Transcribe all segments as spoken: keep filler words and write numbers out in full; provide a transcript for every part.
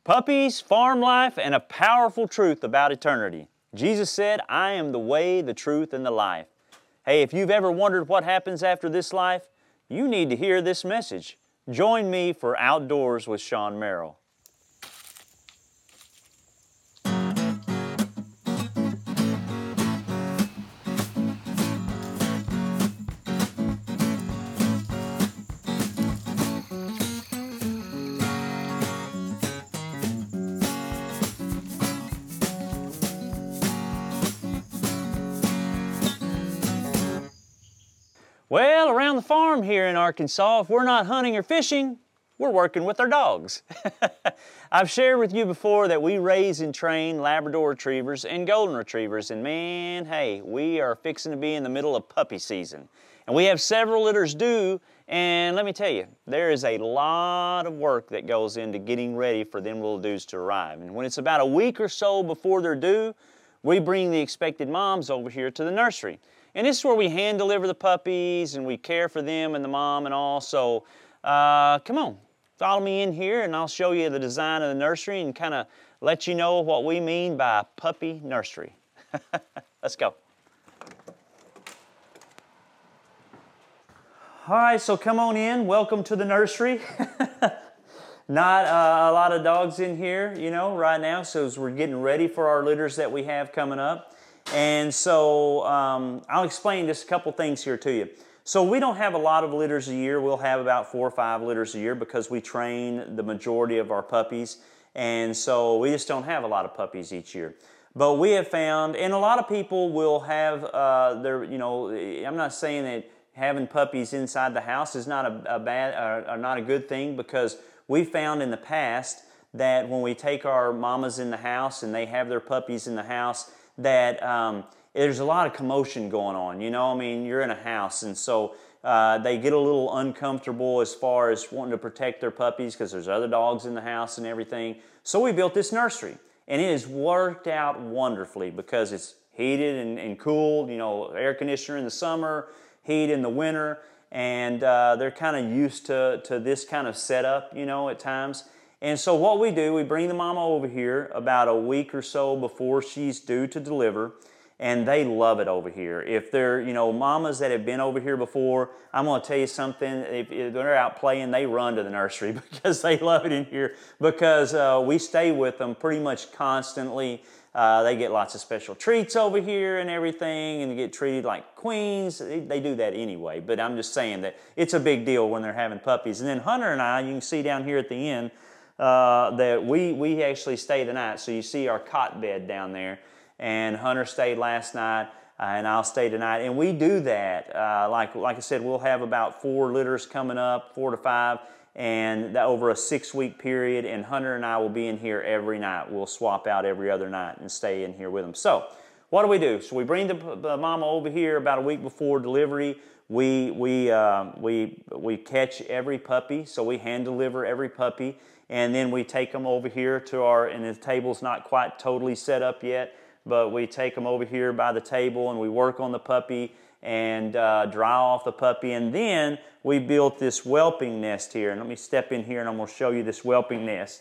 Puppies, farm life, and a powerful truth about eternity. Jesus said, I am the way, the truth, and the life. Hey, if you've ever wondered what happens after this life, you need to hear this message. Join me for Outdoors with Sean Merrill. Well, around the farm here in Arkansas, if we're not hunting or fishing, we're working with our dogs. I've shared with you before that we raise and train Labrador Retrievers and Golden Retrievers, and man, hey, we are fixing to be in the middle of puppy season. And we have several litters due, and let me tell you, there is a lot of work that goes into getting ready for them little dudes to arrive. And when it's about a week or so before they're due, we bring the expected moms over here to the nursery. And this is where we hand deliver the puppies and we care for them and the mom and all. So uh, come on, follow me in here and I'll show you the design of the nursery and kind of let you know what we mean by a puppy nursery. Let's go. All right, so come on in. Welcome to the nursery. Not uh, a lot of dogs in here, you know, right now, so as we're getting ready for our litters that we have coming up. And so um, I'll explain just a couple things here to you. So we don't have a lot of litters a year. We'll have about four or five litters a year because we train the majority of our puppies. And so we just don't have a lot of puppies each year. But we have found, and a lot of people will have uh, their, you know, I'm not saying that having puppies inside the house is not a, a bad, or, or not a good thing, because we found in the past that when we take our mamas in the house and they have their puppies in the house, that um, there's a lot of commotion going on. You know, I mean, you're in a house, and so uh, they get a little uncomfortable as far as wanting to protect their puppies because there's other dogs in the house and everything. So we built this nursery, and it has worked out wonderfully because it's heated and, and cooled, you know, air conditioner in the summer, heat in the winter, and uh, they're kind of used to, to this kind of setup, you know, at times. And so what we do, we bring the mama over here about a week or so before she's due to deliver, and they love it over here. If they're, you know, mamas that have been over here before, I'm going to tell you something, if, if they're out playing, they run to the nursery because they love it in here, because uh, we stay with them pretty much constantly. Uh, they get lots of special treats over here and everything, and they get treated like queens. They, they do that anyway, but I'm just saying that it's a big deal when they're having puppies. And then Hunter and I, you can see down here at the end, Uh, that we, we actually stay the night. So you see our cot bed down there, and Hunter stayed last night, uh, and I'll stay tonight. And we do that. Uh, like, like I said, we'll have about four litters coming up, four to five, and that over a six-week period, and Hunter and I will be in here every night. We'll swap out every other night and stay in here with them. So what do we do? So we bring the, the mama over here about a week before delivery. We, we, uh, we, we catch every puppy, so we hand deliver every puppy. And then we take them over here to our, and the table's not quite totally set up yet, but we take them over here by the table and we work on the puppy and uh, dry off the puppy. And then we built this whelping nest here. And let me step in here and I'm going to show you this whelping nest.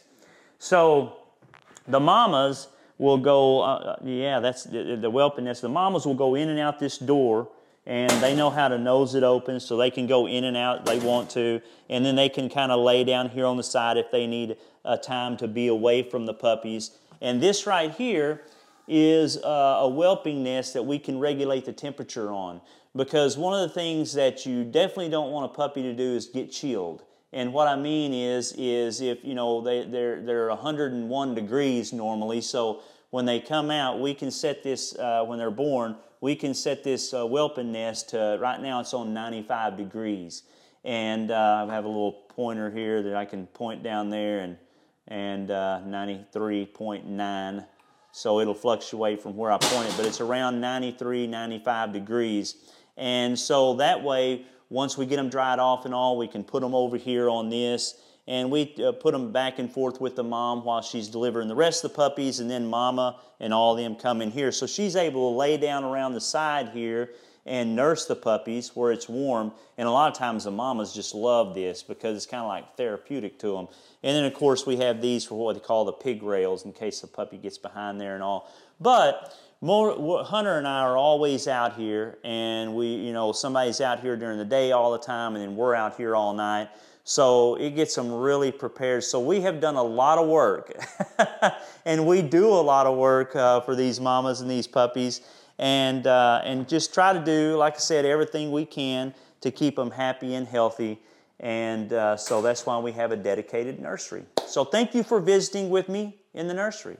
So the mamas will go, uh, yeah, that's the, the whelping nest. The mamas will go in and out this door, and they know how to nose it open, so they can go in and out if they want to, and then they can kind of lay down here on the side if they need a time to be away from the puppies. And this right here is uh, a whelping nest that we can regulate the temperature on, because one of the things that you definitely don't want a puppy to do is get chilled. And what I mean is, is if, you know, they, they're, they're one hundred one degrees normally, so when they come out, we can set this, uh, when they're born, we can set this uh, whelping nest to, right now it's on ninety-five degrees. And uh, I have a little pointer here that I can point down there, and, and uh, ninety-three point nine. So it'll fluctuate from where I point it, but it's around ninety-three, ninety-five degrees. And so that way, once we get them dried off and all, we can put them over here on this, and we uh, put them back and forth with the mom while she's delivering the rest of the puppies, and then mama and all of them come in here. So she's able to lay down around the side here and nurse the puppies where it's warm. And a lot of times the mamas just love this because it's kind of like therapeutic to them. And then of course we have these for what they call the pig rails in case the puppy gets behind there and all. But more, Hunter and I are always out here, and we, you know, somebody's out here during the day all the time, and then we're out here all night. So it gets them really prepared. So we have done a lot of work, and we do a lot of work uh, for these mamas and these puppies, and uh, and just try to do, like I said, everything we can to keep them happy and healthy. And uh, so that's why we have a dedicated nursery. So thank you for visiting with me in the nursery.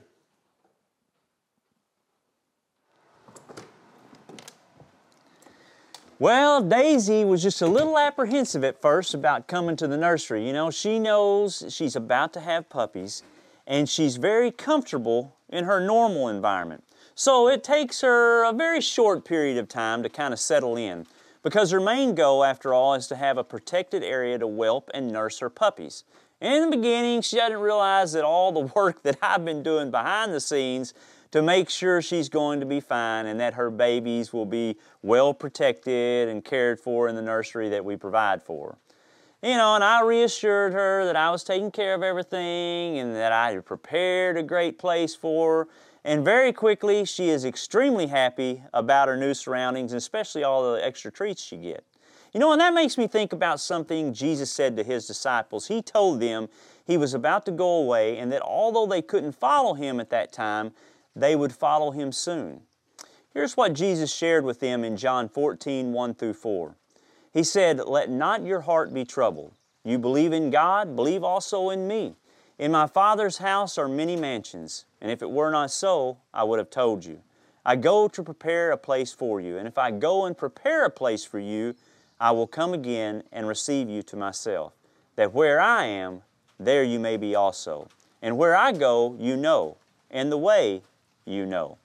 Well, Daisy was just a little apprehensive at first about coming to the nursery. You know, she knows she's about to have puppies, and she's very comfortable in her normal environment. So it takes her a very short period of time to kind of settle in, because her main goal, after all, is to have a protected area to whelp and nurse her puppies. And in the beginning, she doesn't realize that all the work that I've been doing behind the scenes to make sure she's going to be fine and that her babies will be well protected and cared for in the nursery that we provide for her. You know, and I reassured her that I was taking care of everything and that I had prepared a great place for her. And very quickly, she is extremely happy about her new surroundings, and especially all the extra treats she gets. You know, and that makes me think about something Jesus said to His disciples. He told them He was about to go away, and that although they couldn't follow Him at that time, they would follow Him soon. Here's what Jesus shared with them in John fourteen, one through four. He said, "Let not your heart be troubled. You believe in God, believe also in me. In my Father's house are many mansions, and if it were not so, I would have told you. I go to prepare a place for you, and if I go and prepare a place for you, I will come again and receive you to myself, that where I am, there you may be also. And where I go, you know, and the way you know."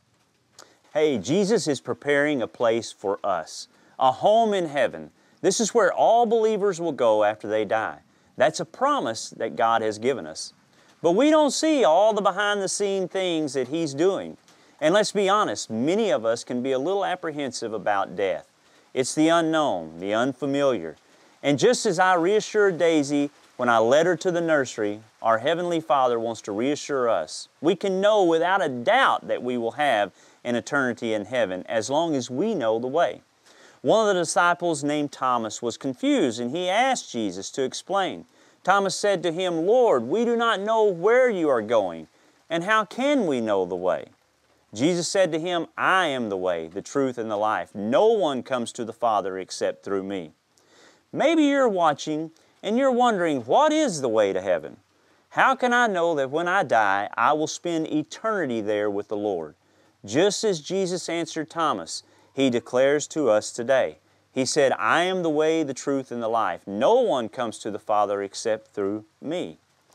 Hey, Jesus is preparing a place for us, a home in heaven. This is where all believers will go after they die. That's a promise that God has given us. But we don't see all the behind-the-scene things that He's doing. And let's be honest, many of us can be a little apprehensive about death. It's the unknown, the unfamiliar. And just as I reassured Daisy when I led her to the nursery, our Heavenly Father wants to reassure us. We can know without a doubt that we will have an eternity in heaven as long as we know the way. One of the disciples named Thomas was confused, and he asked Jesus to explain. Thomas said to Him, "Lord, we do not know where you are going, and how can we know the way?" Jesus said to him, "I am the way, the truth, and the life. No one comes to the Father except through me." Maybe you're watching and you're wondering, what is the way to heaven? How can I know that when I die, I will spend eternity there with the Lord? Just as Jesus answered Thomas, He declares to us today. He said, "I am the way, the truth, and the life. No one comes to the Father except through me."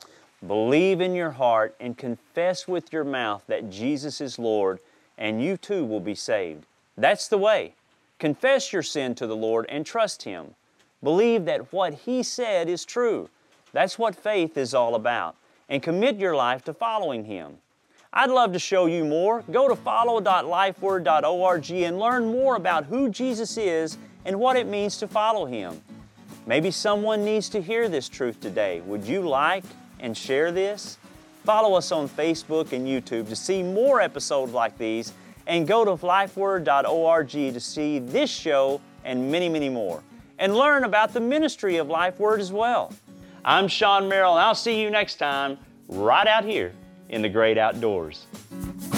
Believe in your heart and confess with your mouth that Jesus is Lord, and you too will be saved. That's the way. Confess your sin to the Lord and trust Him. Believe that what He said is true. That's what faith is all about. And commit your life to following Him. I'd love to show you more. Go to follow dot lifeword dot org and learn more about who Jesus is and what it means to follow Him. Maybe someone needs to hear this truth today. Would you like and share this? Follow us on Facebook and YouTube to see more episodes like these, and go to lifeword dot org to see this show and many, many more, and learn about the ministry of LifeWord as well. I'm Sean Merrill, and I'll see you next time right out here in the great outdoors.